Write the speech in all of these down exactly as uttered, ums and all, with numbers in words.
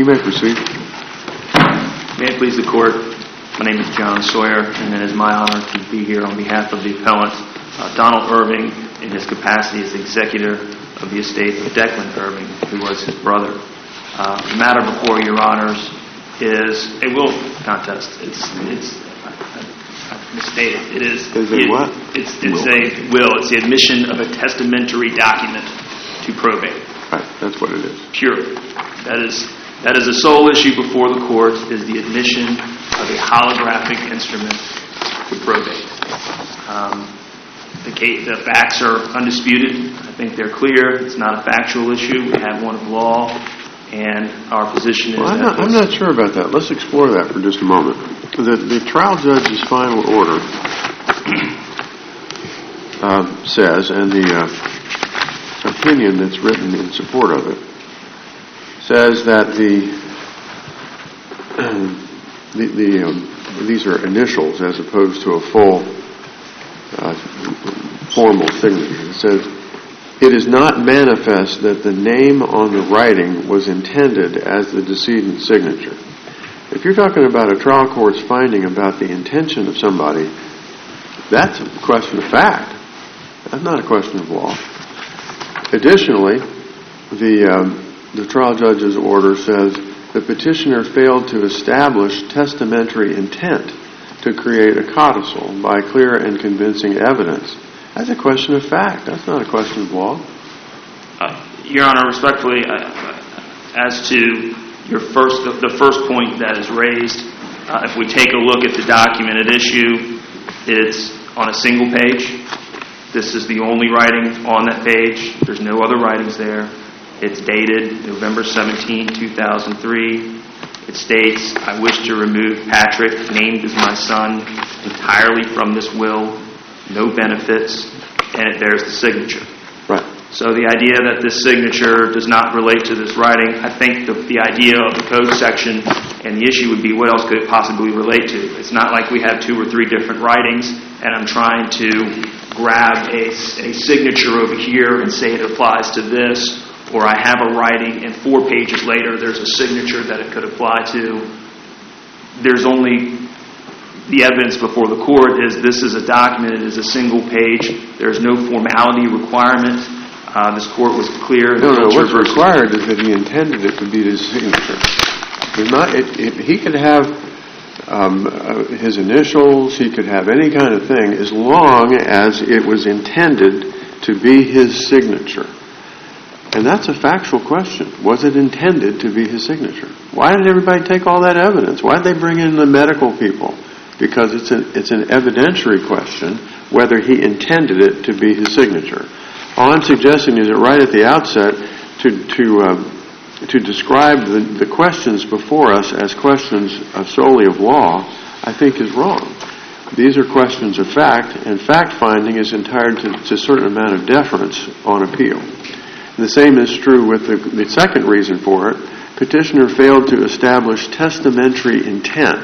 You may proceed. May it please the Court, my name is John Sawyer, and it is my honor to be here on behalf of the appellant, uh, Donald Irving, in his capacity as executor of the estate of Declan Irving, who was his brother. Uh, the matter before Your Honors is a will contest. It's, it's, I, I, I misstated. It is. Is it it, what? It's, it's will. a will. It's the admission of a testamentary document to probate. Right, that's what it is. Purely. That is. That is the sole issue before the court, is the admission of a holographic instrument to probate. Um, the, case, the facts are undisputed. I think they're clear. It's not a factual issue. We have one of law, and our position is well, I'm that... Not, I'm not sure about that. Let's explore that for just a moment. The, the trial judge's final order uh, says, and the uh, opinion that's written in support of it, says that the the, the um, these are initials as opposed to a full uh, formal signature. It says, it is not manifest that the name on the writing was intended as the decedent's signature. If you're talking about a trial court's finding about the intention of somebody, that's a question of fact. That's not a question of law. Additionally, the um, The trial judge's order says the petitioner failed to establish testamentary intent to create a codicil by clear and convincing evidence. That's a question of fact. That's not a question of law. Uh, Your Honor, respectfully, uh, as to your first, the, the first point that is raised, uh, if we take a look at the document at issue, it's on a single page. This is the only writing on that page. There's no other writings there. It's dated November seventeenth, two thousand three. It states, I wish to remove Patrick, named as my son, entirely from this will, no benefits, and it bears the signature. Right. So the idea that this signature does not relate to this writing, I think the, the idea of the code section and the issue would be what else could it possibly relate to? It's not like we have two or three different writings and I'm trying to grab a, a signature over here and say it applies to this, or I have a writing and four pages later there's a signature that it could apply to. There's only the evidence before the court is this is a document, it is a single page. There's no formality requirement. Uh, this court was clear. No, no, what's required is that he intended it to be his signature. There's not, it, it, he could have um, uh, his initials, he could have any kind of thing as long as it was intended to be his signature. And that's a factual question. Was it intended to be his signature? Why did everybody take all that evidence? Why did they bring in the medical people? Because it's an, it's an evidentiary question whether he intended it to be his signature. All I'm suggesting is that right at the outset, to to um, to describe the, the questions before us as questions of solely of law, I think is wrong. These are questions of fact, and fact-finding is entitled to, to a certain amount of deference on appeal. The same is true with the, the second reason for it. Petitioner failed to establish testamentary intent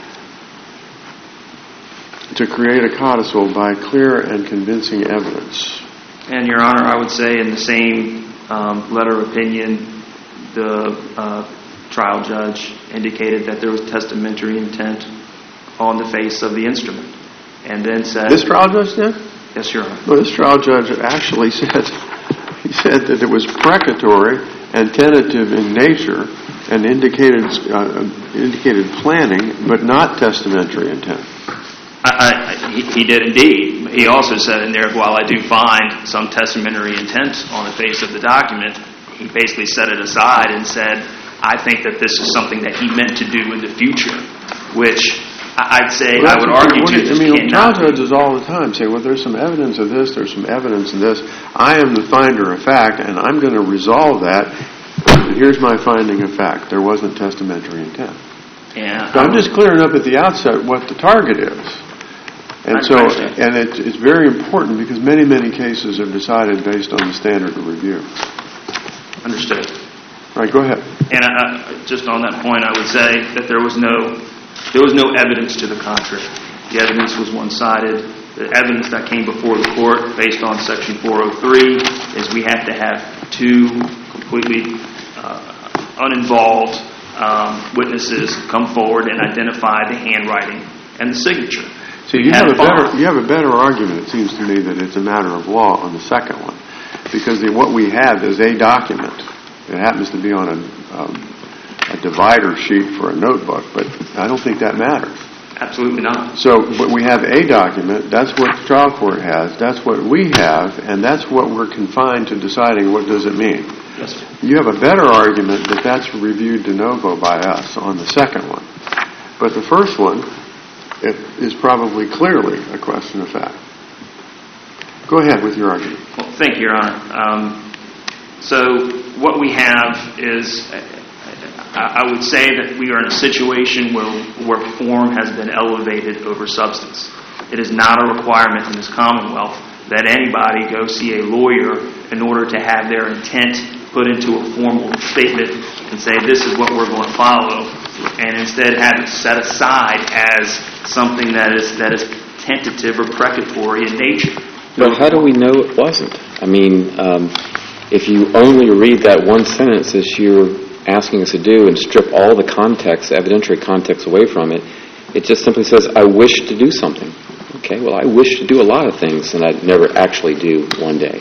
to create a codicil by clear and convincing evidence. And, Your Honor, I would say in the same um, letter of opinion, the uh, trial judge indicated that there was testamentary intent on the face of the instrument. And then said... This trial judge did? Yes, Your Honor. Well, this trial judge actually said... He said that it was precatory and tentative in nature and indicated uh, indicated planning, but not testamentary intent. I, I, he, he did indeed. He also said in there, while I do find some testamentary intent on the face of the document, he basically set it aside and said, I think that this is something that he meant to do in the future, which... I'd say, well, I would argue to I mean, trial judges all the time say, well, there's some evidence of this, there's some evidence of this. I am the finder of fact, and I'm going to resolve that. Here's my finding of fact. There wasn't testamentary intent. Yeah. So I'm just clearing up at the outset what the target is. And so, and it, it's very important because many, many cases are decided based on the standard of review. Understood. All right, go ahead. And I, just on that point, I would say that there was no... There was no evidence to the contrary. The evidence was one-sided. The evidence that came before the court based on Section four oh three is we had to have two completely uh, uninvolved um, witnesses come forward and identify the handwriting and the signature. So you have, a better, you have a better argument, it seems to me, that it's a matter of law on the second one. Because the, what we have is a document. It happens to be on a, um, a divider sheet for a notebook, but I don't think that matters. Absolutely not. So, but we have a document, that's what the trial court has, that's what we have, and that's what we're confined to deciding what does it mean. Yes, sir. You have a better argument that that's reviewed de novo by us on the second one. But the first one, it is probably clearly a question of fact. Go ahead with your argument. Well, thank you, Your Honor. Um, so what we have is, I would say that we are in a situation where, where form has been elevated over substance. It is not a requirement in this Commonwealth that anybody go see a lawyer in order to have their intent put into a formal statement and say, this is what we're going to follow, and instead have it set aside as something that is that is tentative or precatory in nature. But how do we know it wasn't? I mean, um, if you only read that one sentence as you're asking us to do and strip all the context, evidentiary context away from it, it just simply says, I wish to do something. Okay, well, I wish to do a lot of things, and I'd never actually do one day.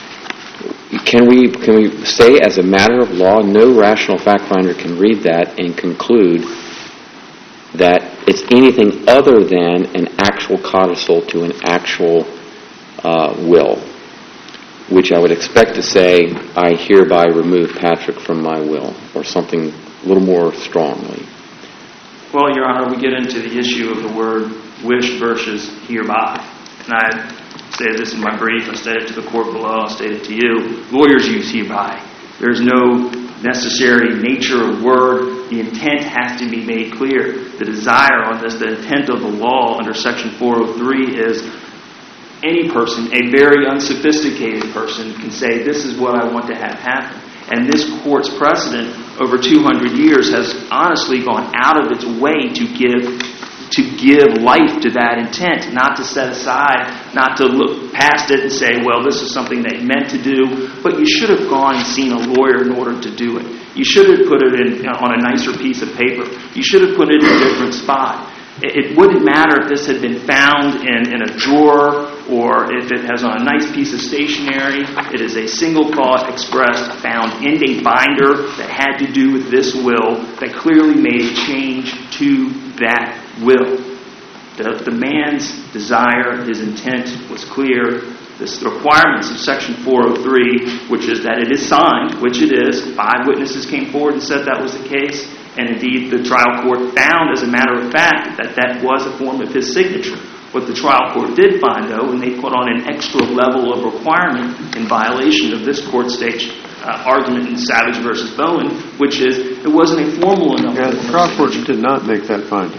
Can we can we say as a matter of law, no rational fact finder can read that and conclude that it's anything other than an actual codicil to an actual uh, will, which I would expect to say, I hereby remove Patrick from my will, or something a little more strongly. Well, Your Honor, we get into the issue of the word wish versus hereby. And I say this in my brief, I state it to the court below, I'll state it to you. Lawyers use hereby. There's no necessary nature of word. The intent has to be made clear. The desire on this, the intent of the law under Section four oh three is any person, a very unsophisticated person, can say, this is what I want to have happen. And this court's precedent over two hundred years has honestly gone out of its way to give to give life to that intent, not to set aside, not to look past it and say, well, this is something they meant to do, but you should have gone and seen a lawyer in order to do it. You should have put it in, on a nicer piece of paper. You should have put it in a different spot. It, it wouldn't matter if this had been found in, in a drawer or if it has on a nice piece of stationery. It is a single thought expressed, found in a binder that had to do with this will that clearly made a change to that will. The, the man's desire, his intent was clear. The requirements of Section four oh three, which is that it is signed, which it is. Five witnesses came forward and said that was the case. And indeed, the trial court found, as a matter of fact, that that was a form of his signature. What the trial court did find, though, and they put on an extra level of requirement in violation of this court stage uh, argument in Savage versus Bowen, which is it wasn't a formal enough. Yeah, the trial court did not make that finding.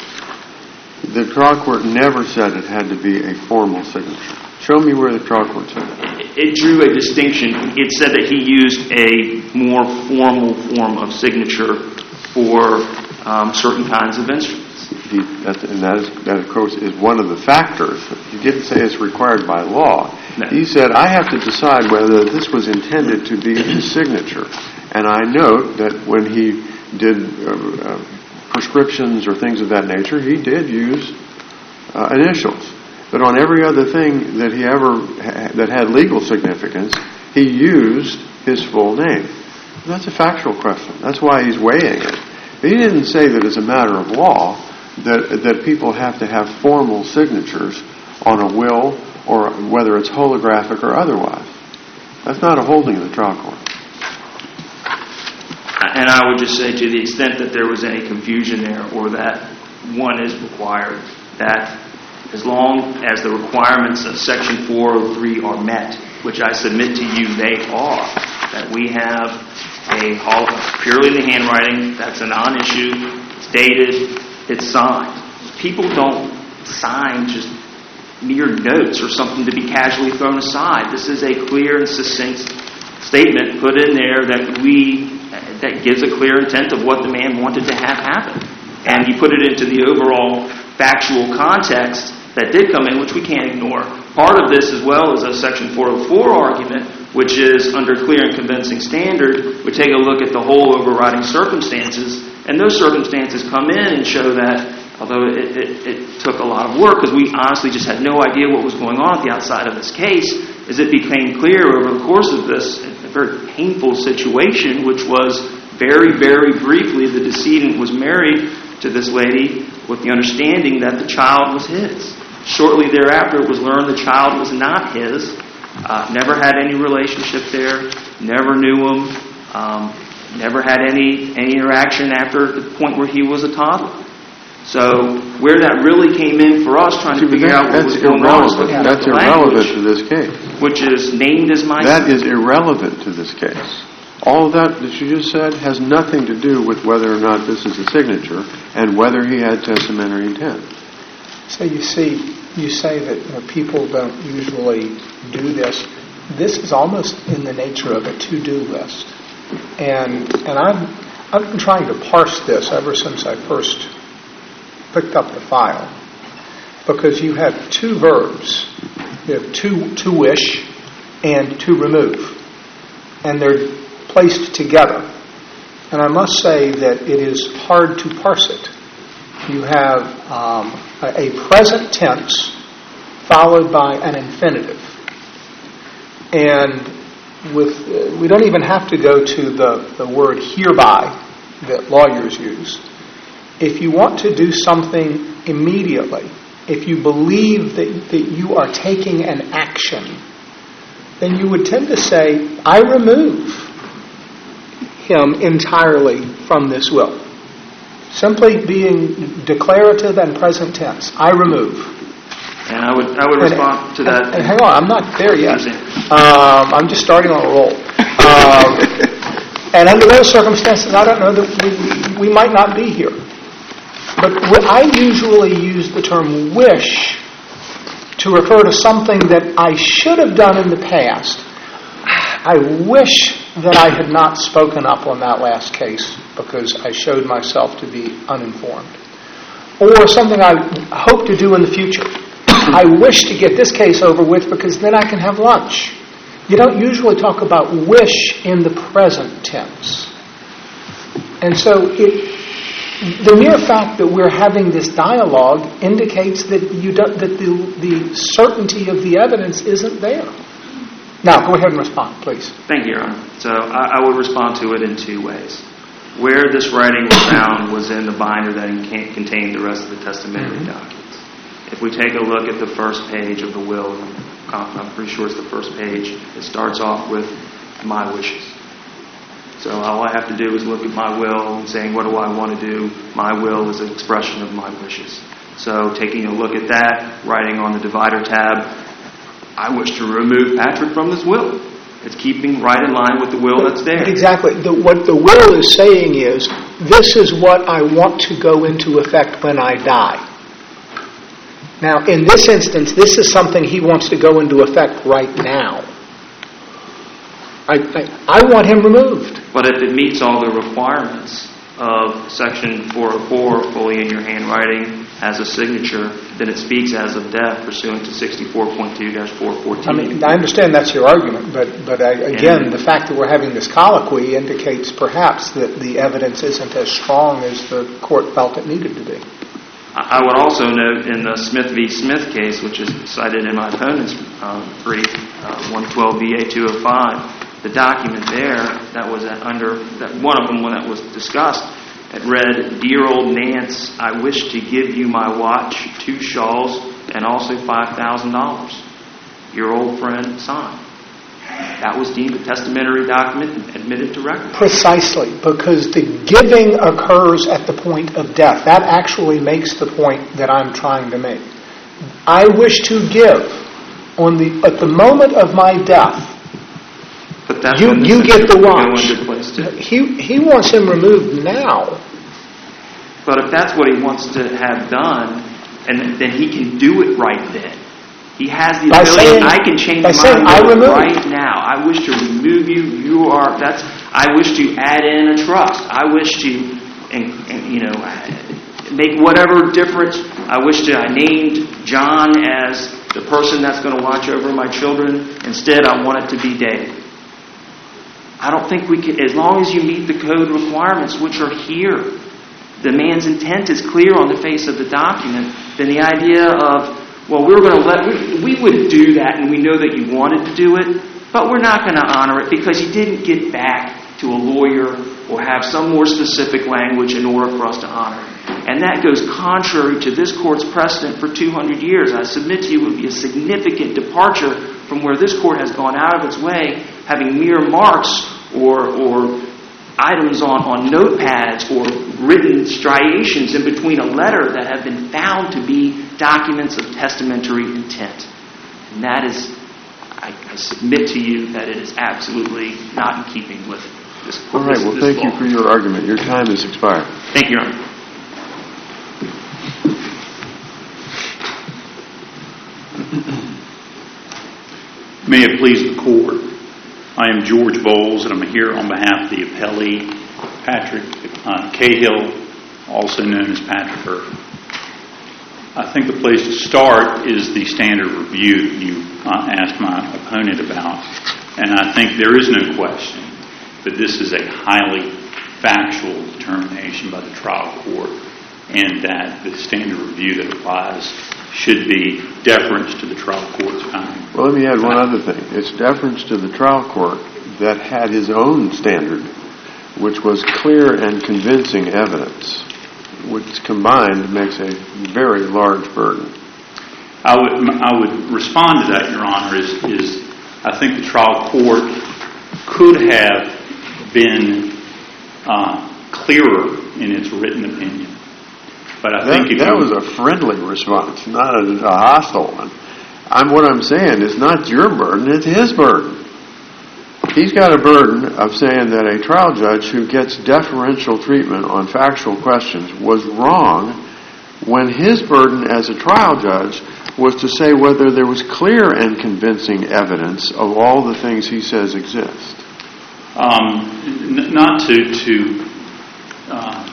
The trial court never said it had to be a formal signature. Show me where the trial court said that. It drew a distinction. It said that he used a more formal form of signature for um, certain kinds of instruments. He, that's, and that, is, that, of course, is one of the factors. He didn't say it's required by law. No. He said, I have to decide whether this was intended to be his signature. And I note that when he did uh, uh, prescriptions or things of that nature, he did use uh, initials. But on every other thing that he ever ha- that had legal significance, he used his full name. That's a factual question. That's why he's weighing it. He didn't say that as a matter of law that that people have to have formal signatures on a will, or whether it's holographic or otherwise. That's not a holding of the trial court. And I would just say, to the extent that there was any confusion there, or that one is required, that as long as the requirements of Section four oh three are met, which I submit to you they are, that we have a purely in the handwriting, that's a non-issue, it's dated, it's signed. People don't sign just mere notes or something to be casually thrown aside. This is a clear and succinct statement put in there that we that gives a clear intent of what the man wanted to have happen. And he put it into the overall factual context that did come in, which we can't ignore. Part of this, as well as a Section four oh four argument, which is under clear and convincing standard, we take a look at the whole overriding circumstances, and those circumstances come in and show that, although it, it, it took a lot of work, because we honestly just had no idea what was going on at the outside of this case, is it became clear over the course of this a very painful situation, which was very, very briefly the decedent was married to this lady with the understanding that the child was his. Shortly thereafter, it was learned the child was not his. Uh, never had any relationship there. Never knew him. Um, never had any, any interaction after the point where he was a toddler. So where that really came in for us, trying to figure out what was going on, was looking at That's the irrelevant language, to this case. which is named as my That is irrelevant to this case. All of that that you just said has nothing to do with whether or not this is a signature and whether he had testamentary intent. So you see, you say that you know, people don't usually do this. This is almost in the nature of a to-do list. And and I've, I've been trying to parse this ever since I first picked up the file, because you have two verbs. You have to, to wish and to remove. And they're placed together. And I must say that it is hard to parse it. You have um, a, a present tense followed by an infinitive. And with uh, we don't even have to go to the, the word hereby that lawyers use. If you want to do something immediately, if you believe that, that you are taking an action, then you would tend to say, I remove him entirely from this will. Simply being declarative and present tense. I remove. And I would I would respond and, to that. And, and hang on, I'm not there yet. Um, I'm just starting on a roll. Um, and under those circumstances, I don't know that we, we might not be here. But I usually use the term wish to refer to something that I should have done in the past. I wish that I had not spoken up on that last case because I showed myself to be uninformed. Or something I hope to do in the future. I wish to get this case over with because then I can have lunch. You don't usually talk about wish in the present tense. And so it, the mere fact that we're having this dialogue indicates that you don't, that the, the certainty of the evidence isn't there. Now, go ahead and respond, please. Thank you, Your Honor. So I, I would respond to it in two ways. Where this writing was found was in the binder that contained the rest of the testamentary mm-hmm. documents. If we take a look at the first page of the will, I'm pretty sure it's the first page, it starts off with my wishes. So all I have to do is look at my will and saying, what do I want to do? My will is an expression of my wishes. So taking a look at that, writing on the divider tab, I wish to remove Patrick from this will. It's keeping right in line with the will that's there. Exactly. The, what the will is saying is, this is what I want to go into effect when I die. Now, in this instance, this is something he wants to go into effect right now. I, I, I want him removed. But if it meets all the requirements of Section four oh four, fully in your handwriting, as a signature, then it speaks as of death pursuant to sixty-four point two dash four fourteen. I mean, I understand that's your argument, but, but I, again, and the fact that we're having this colloquy indicates perhaps that the evidence isn't as strong as the court felt it needed to be. I would also note in the Smith v. Smith case, which is cited in my opponent's um, brief, uh, one twelve V A two oh five, the document there that was under that one of them when that was discussed, it read, "Dear old Nance, I wish to give you my watch, two shawls, and also five thousand dollars. Your old friend, signed." That was deemed a testamentary document and admitted to record. Precisely, because the giving occurs at the point of death. That actually makes the point that I'm trying to make. I wish to give on the at the moment of my death. But that's you when the you get the watch. Go into place too. He he wants him removed now. But if that's what he wants to have done, and then he can do it right then. He has the by ability. Saying, I can change my saying, will right now. I wish to remove you. You are. That's. I wish to add in a trust. I wish to, and, and you know, make whatever difference. I wish to. I named John as the person that's going to watch over my children. Instead, I want it to be Dave. I don't think we can, as long as you meet the code requirements, which are here, the man's intent is clear on the face of the document, then the idea of, well, we're going to let, we, we would do that and we know that you wanted to do it, but we're not going to honor it because you didn't get back to a lawyer or have some more specific language in order for us to honor it. And that goes contrary to this court's precedent for two hundred years. I submit to you it would be a significant departure from where this court has gone out of its way, having mere marks or, or items on, on notepads or written striations in between a letter that have been found to be documents of testamentary intent. And that is, I, I submit to you that it is absolutely not in keeping with this court. All right, well, thank you for your argument. Your time has expired. Thank you, Your Honor. May it please the Court, I am George Bowles, and I'm here on behalf of the appellee, Patrick uh, Cahill, also known as Patrick Irvin. I think the place to start is the standard review you uh, asked my opponent about, and I think there is no question that this is a highly factual determination by the trial court, and that the standard review that applies should be deference to the trial court's finding. Well, let me add one other thing. It's deference to the trial court that had his own standard, which was clear and convincing evidence, which combined makes a very large burden. I would, I would respond to that, Your Honor, is, is I think the trial court could have been uh, clearer in its written opinion. But I think that, if that you, was a friendly response, not a, a hostile one. I'm, what I'm saying is not your burden, it's his burden. He's got a burden of saying that a trial judge who gets deferential treatment on factual questions was wrong when his burden as a trial judge was to say whether there was clear and convincing evidence of all the things he says exist. Um, n- not to, to uh,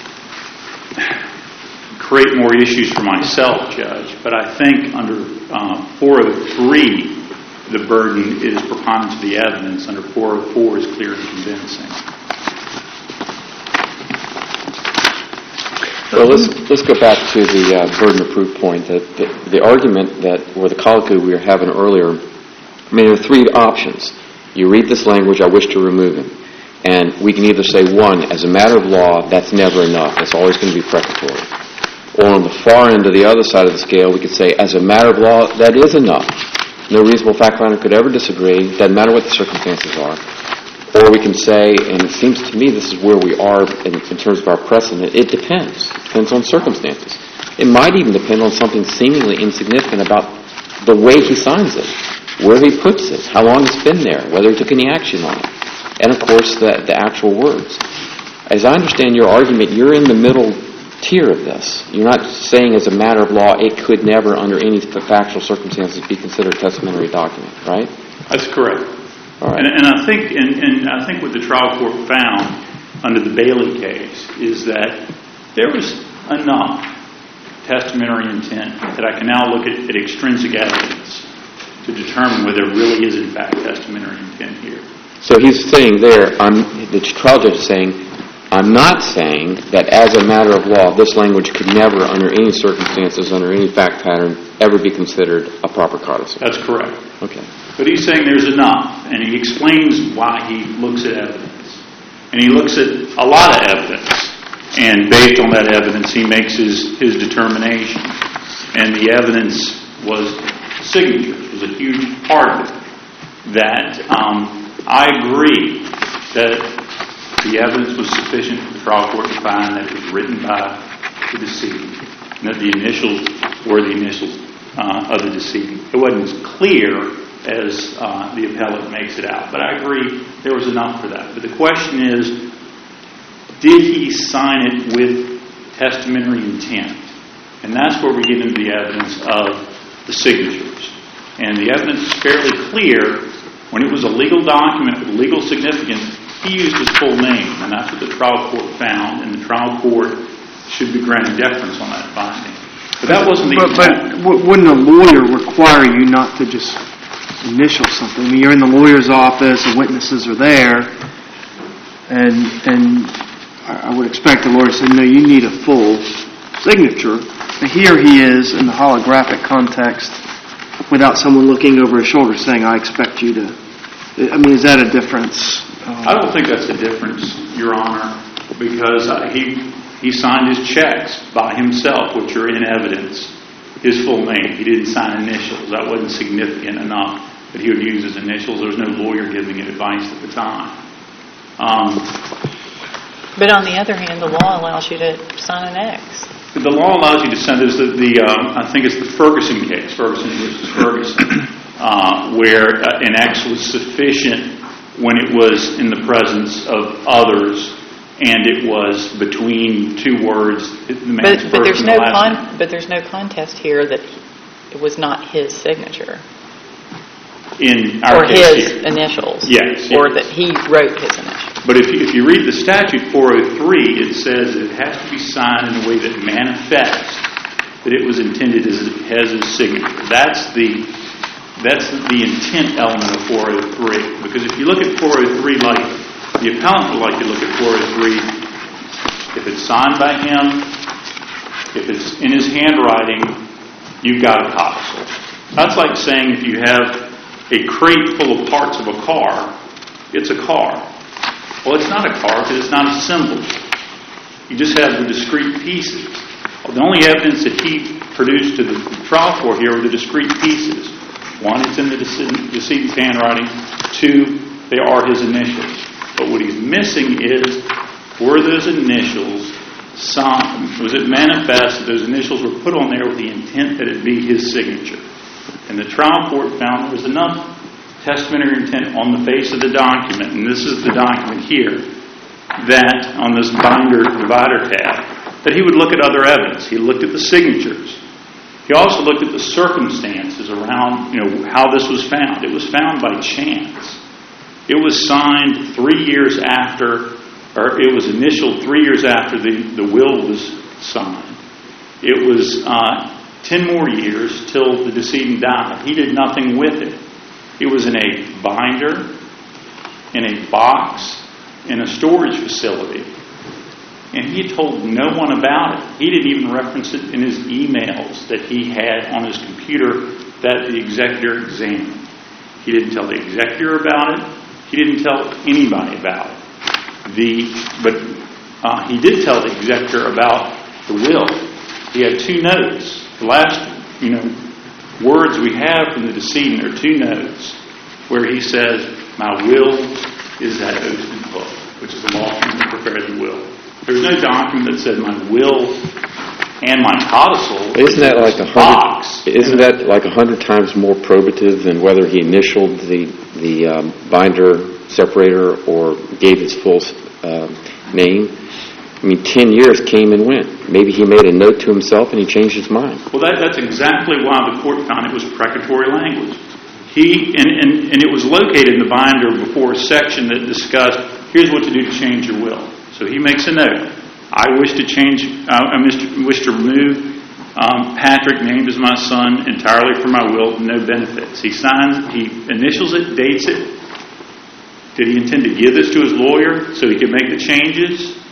create more issues for myself, Judge, but I think under uh, four oh three, the burden is preponderance of the evidence. Under four oh four is clear and convincing. Well, let's let's go back to the uh, burden of proof point. That the, the argument that, or the colloquy we were having earlier, I mean, there are three options. You read this language, I wish to remove him. And we can either say, one, as a matter of law, that's never enough. It's always going to be precatory. Or on the far end of the other side of the scale, we could say, as a matter of law, that is enough. No reasonable fact finder could ever disagree. Doesn't matter what the circumstances are. Or we can say, and it seems to me this is where we are in, in terms of our precedent, it depends. It depends on circumstances. It might even depend on something seemingly insignificant about the way he signs it, where he puts it, how long it's been there, whether he took any action on it, and of course the, the actual words. As I understand your argument, you're in the middle tier of this. You're not saying as a matter of law it could never under any factual circumstances be considered a testamentary document, right? That's correct. All right. And, and I think, and, and I think what the trial court found under the Bailey case is that there was enough testamentary intent that I can now look at, at extrinsic evidence to determine whether there really is in fact testamentary intent here. So he's saying there, I'm, the trial judge is saying, I'm not saying that as a matter of law, this language could never, under any circumstances, under any fact pattern, ever be considered a proper codicil. That's correct. Okay. But he's saying there's enough, and he explains why he looks at evidence. And he looks at a lot of evidence, and based on that evidence, he makes his, his determination. And the evidence was signatures, was a huge part of it. That um, I agree that the evidence was sufficient for the trial court to find that it was written by the decedent, and that the initials were the initials uh, of the decedent. It wasn't as clear as uh, the appellate makes it out, but I agree there was enough for that. But the question is, did he sign it with testamentary intent? And that's where we get into the evidence of the signatures. And the evidence is fairly clear. When it was a legal document with legal significance, he used his full name, and that's what the trial court found, and the trial court should be granted deference on that finding. But that wasn't the But, but wouldn't a lawyer require you not to just initial something? I mean, you're in the lawyer's office, the witnesses are there. and and I I would expect the lawyer to say, no, you need a full signature. But here he is in the holographic context without someone looking over his shoulder saying, I expect you to. I mean, is that a difference? Um, I don't think that's a difference, Your Honor, because uh, he he signed his checks by himself, which are in evidence, his full name. He didn't sign initials. That wasn't significant enough that he would use his initials. There was no lawyer giving him advice at the time. Um, But on the other hand, the law allows you to sign an X. But the law allows you to send us the, the um, I think it's the Ferguson case, Ferguson versus Ferguson, uh, where uh, an X was sufficient when it was in the presence of others, and it was between two words. The man's But, but there's first no and the last name. con, but there's no contest here that it was not his signature In our or case his here. initials. Yes, Or yes. that he wrote his initials. But if you, if you read the statute four oh three, it says it has to be signed in a way that manifests that it was intended as, as his signature. That's the that's the intent element of four oh three. Because if you look at four oh three, like the appellant would like to look at four oh three, if it's signed by him, if it's in his handwriting, you've got a codicil. That's like saying if you have a crate full of parts of a car, it's a car. Well, it's not a car because it's not assembled. You just have the discrete pieces. The only evidence that he produced to the trial court here were the discrete pieces. One, it's in the decedent's handwriting. Two, they are his initials. But what he's missing is, were those initials signed? Was it manifest that those initials were put on there with the intent that it be his signature? And the trial court found there was enough testamentary intent on the face of the document, and this is the document here, that on this binder divider tab, that he would look at other evidence. He looked at the signatures. He also looked at the circumstances around, you know, how this was found. It was found by chance. It was signed three years after, or it was initialed three years after the, the will was signed. It was uh, ten more years till the decedent died. He did nothing with it. It was in a binder, in a box, in a storage facility. And he told no one about it. He didn't even reference it in his emails that he had on his computer that the executor examined. He didn't tell the executor about it. He didn't tell anybody about it. The, but uh, he did tell the executor about the will. He had two notes. The last, you know, words we have from the decedent are two notes where he says, my will is that oath and book, which is the law firm that prepared the will. There's no document that said my will and my codicil. Isn't that like a box. hundred? Isn't that like a hundred times more probative than whether he initialed the the um, binder separator or gave his full uh, name? I mean, ten years came and went. Maybe he made a note to himself and he changed his mind. Well, that, that's exactly why the court found it was precatory language. He and, and, and it was located in the binder before a section that discussed, here's what to do to change your will. So he makes a note. I wish to change, uh, I wish to remove um, Patrick, named as my son, entirely from my will, no benefits. He signs, he initials it, dates it. Did he intend to give this to his lawyer so he could make the changes?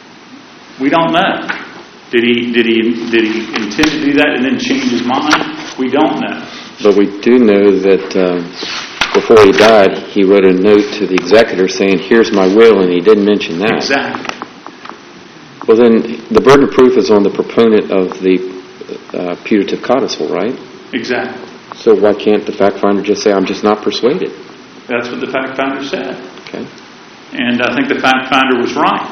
We don't know. Did he did he did he intend to do that and then change his mind? We don't know. But we do know that uh, before he died, he wrote a note to the executor saying, "Here's my will," and he didn't mention that. Exactly. Well, then the burden of proof is on the proponent of the uh, putative codicil, right? Exactly. So why can't the fact finder just say, "I'm just not persuaded"? That's what the fact finder said. Okay. And I think the fact finder was right.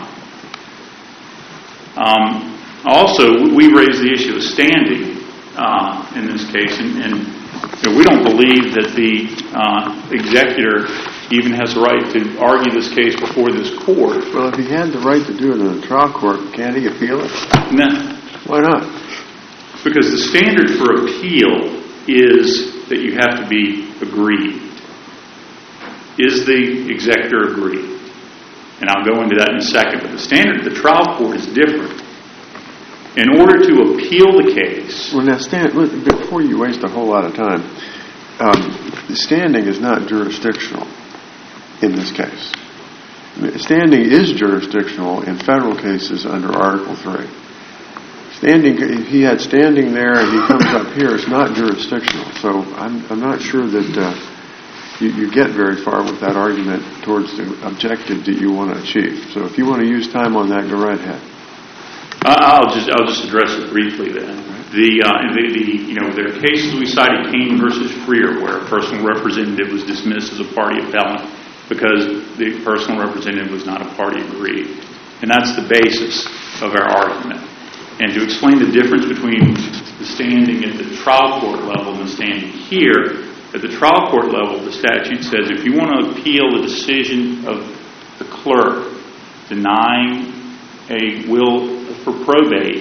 Um, also, we raised the issue of standing uh, in this case, and, and you know, we don't believe that the uh, executor even has the right to argue this case before this court. Well, if he had the right to do it in a trial court, can't he appeal it? No. Why not? Because the standard for appeal is that you have to be aggrieved. Is the executor aggrieved? And I'll go into that in a second. But the standard of the trial court is different. In order to appeal the case... Well, now, stand, before you waste a whole lot of time, um, standing is not jurisdictional in this case. Standing is jurisdictional in federal cases under Article three. Standing, if he had standing there and he comes up here, it's not jurisdictional. So I'm, I'm not sure that uh, you, you get very far with that argument towards the objective that you want to achieve. So if you want to use time on that, go right ahead. I'll just I'll just address it briefly then. The, uh, the, the you know there are cases we cited, Kane versus Freer, where a personal representative was dismissed as a party appellant because the personal representative was not a party aggrieved, and that's the basis of our argument. And to explain the difference between the standing at the trial court level and the standing here, at the trial court level, the statute says if you want to appeal the decision of the clerk denying a will for probate,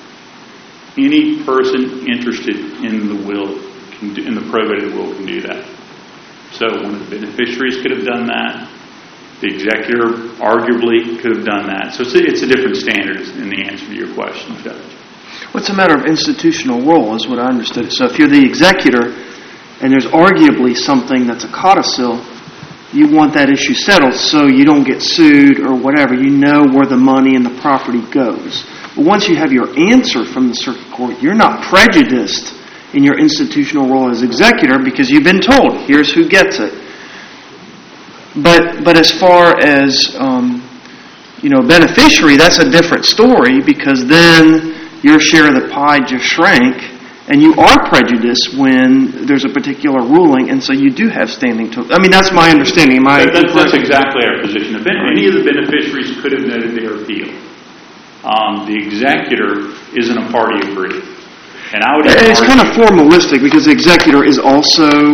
any person interested in the will, can do, in the probate of the will, can do that. So one of the beneficiaries could have done that. The executor arguably could have done that. So it's a, it's a different standard in the answer to your question, Judge. Well, it's a matter of institutional role, is what I understood it. So if you're the executor and there's arguably something that's a codicil, you want that issue settled so you don't get sued or whatever. You know where the money and the property goes. But once you have your answer from the circuit court, you're not prejudiced in your institutional role as executor because you've been told, here's who gets it. But but as far as um, you know, beneficiary, that's a different story because then your share of the pie just shrank, and you are prejudiced when there's a particular ruling, and so you do have standing to. I mean, that's my understanding. Am I that, that's exactly our position. If any of the beneficiaries could have noted their appeal, um, the executor isn't a party aggrieved, and I would. It's kind of formalistic because the executor is also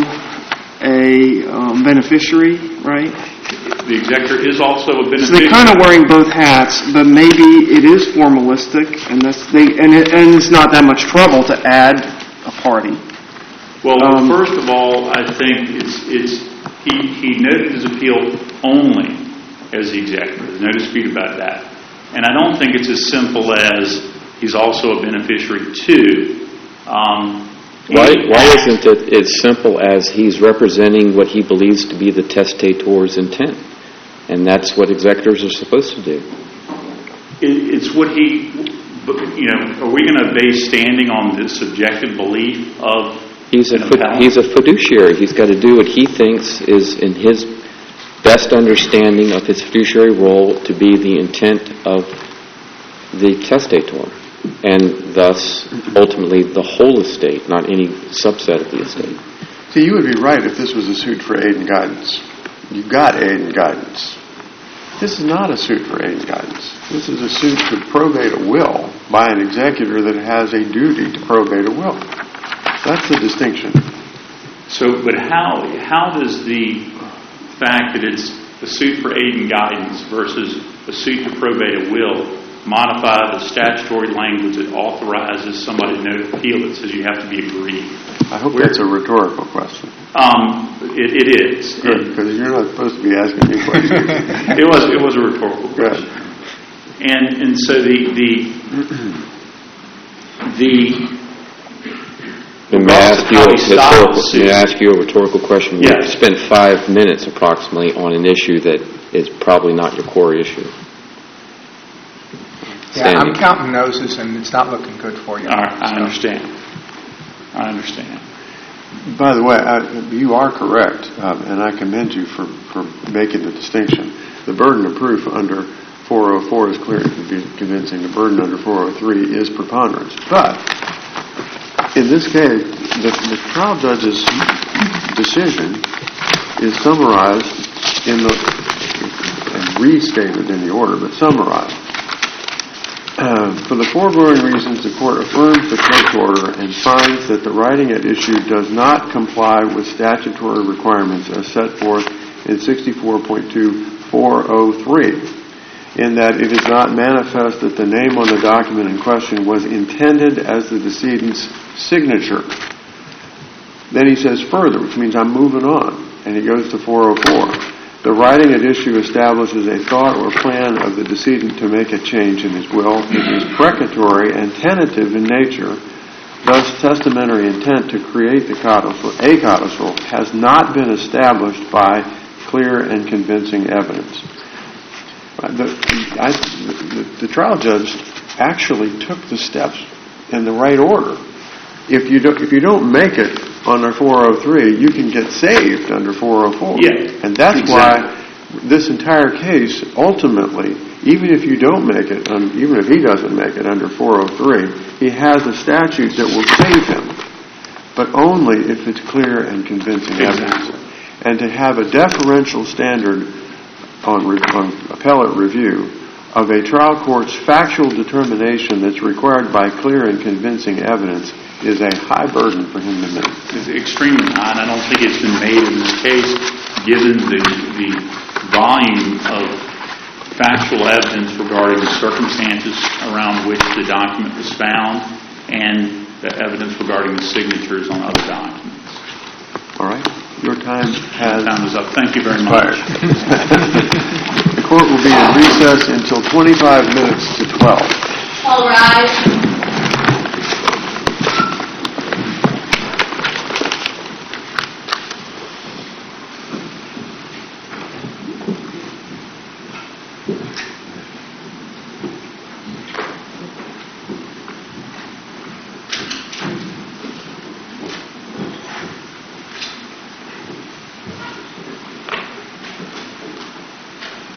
a um, beneficiary, right? The executor is also a beneficiary. So they're kind of wearing both hats, but maybe it is formalistic, and that's they, and, it, and it's not that much trouble to add a party. Well, Um, first of all, I think it's it's he he noted his appeal only as the executor. There's no dispute about that, and I don't think it's as simple as he's also a beneficiary too. Um, Why, why isn't it as simple as he's representing what he believes to be the testator's intent? And that's what executors are supposed to do. It, it's what he, you know, are we going to base standing on the subjective belief of He's a, an fi- appellant? he's a fiduciary. He's got to do what he thinks is in his best understanding of his fiduciary role to be the intent of the testator. And thus, ultimately, the whole estate, not any subset of the estate. See, you would be right if this was a suit for aid and guidance. You got aid and guidance. This is not a suit for aid and guidance. This is a suit to probate a will by an executor that has a duty to probate a will. That's the distinction. So, but how how does the fact that it's a suit for aid and guidance versus a suit to probate a will modify the statutory language that authorizes somebody to note an appeal that says you have to be aggrieved? I hope that's a rhetorical question. Um, it, it is. Good, because you're not supposed to be asking me questions. It was it was a rhetorical question. Good. And and so the the the May I ask you a how we stop rhetorical, the suit. may I ask you a rhetorical question? Yes. We've spent five minutes approximately on an issue that is probably not your core issue. Yeah, I'm Standing. counting noses, and it's not looking good for you. All right, I So- understand. I understand. By the way, I, you are correct, um, and I commend you for, for making the distinction. The burden of proof under four oh four is clear and convincing. The burden under four oh three is preponderance. But in this case, the, the trial judge's decision is summarized in the, and restated in the order, but summarized. Uh, for the foregoing reasons, the Court affirms the clerk's order and finds that the writing at issue does not comply with statutory requirements as set forth in sixty-four point two four oh three, in that it is not manifest that the name on the document in question was intended as the decedent's signature. Then he says further, which means I'm moving on, and he goes to four oh four. The writing at issue establishes a thought or plan of the decedent to make a change in his will. It is precatory and tentative in nature. Thus, testamentary intent to create the codicil, a codicil, has not been established by clear and convincing evidence. The, I, the, the trial judge actually took the steps in the right order. If you don't, if you don't make it under four oh three, you can get saved under four oh four. Yeah, and that's exactly. why this entire case, ultimately, even if you don't make it, um, even if he doesn't make it under four oh three, he has a statute that will save him, but only if it's clear and convincing Exactly. evidence. And to have a deferential standard on, re- on appellate review of a trial court's factual determination that's required by clear and convincing evidence is a high burden for him to meet. It's extremely high, and I don't think it's been made in this case, given the, the volume of factual evidence regarding the circumstances around which the document was found and the evidence regarding the signatures on other documents. All right? Your time has Time is up. Thank you very much. The court will be in recess until twenty-five minutes to twelve. All rise.